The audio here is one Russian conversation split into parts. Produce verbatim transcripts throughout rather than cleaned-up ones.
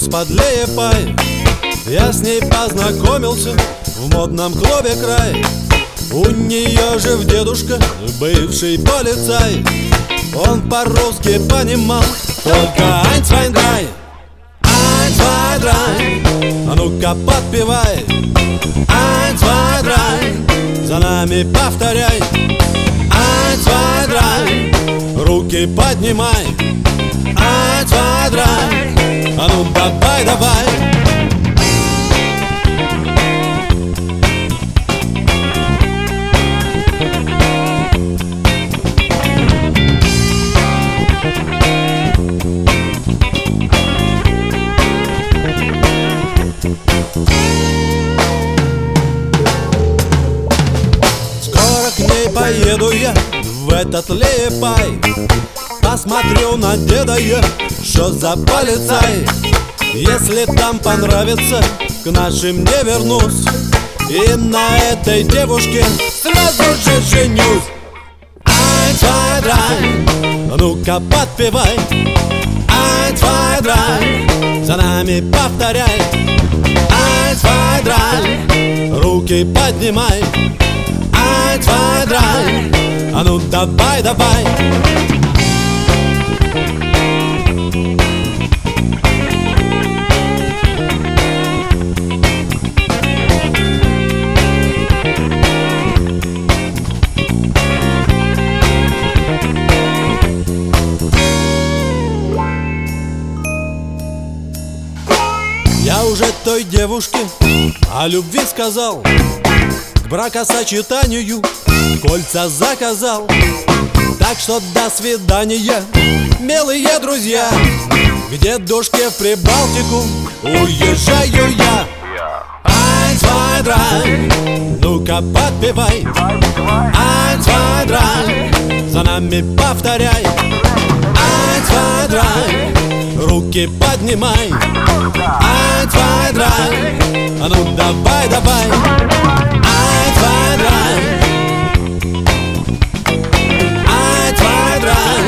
из-под Лиепай. Я с ней познакомился в модном клубе «Край». У нее же в дедушка бывший полицай. Он по-русски понимал только «Ein, zwei, drei». «Ein, zwei, drei». А ну-ка подпевай. «Ein, zwei, drei». За нами повторяй. «Ein, zwei, drei». Руки поднимай. «Ein, zwei, drei». А ну давай, давай. Скоро к ней поеду я в этот Лиепай. Посмотрю на деда я, что за полицай. Если там понравится, к нашим не вернусь. И на этой девушке сразу же женюсь. «Ein, zwei, drei». Ну-ка подпевай. «Ein, zwei, drei». За нами повторяй. «Ein, zwei, drei». Руки поднимай. «Ein, zwei, drei». А ну давай, давай. Я уже той девушке о любви сказал, к бракосочетанию кольца заказал. Так что до свидания, милые друзья. К дедушке в Прибалтику уезжаю я. «Ein, zwei, drei». Ну-ка подпевай. «Ein, zwei, drei». За нами повторяй. «Ein, zwei, drei». Руки поднимай. «Ein, zwei, drei». А ну давай, давай. «Ein, zwei, drei». «Ein, zwei, drei».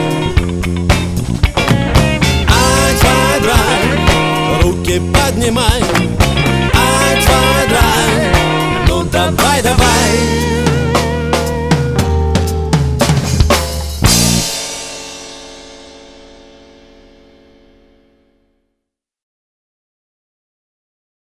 «Ein, zwei, drei». Руки поднимай. «Ein, zwei, drei». Ну давай, давай.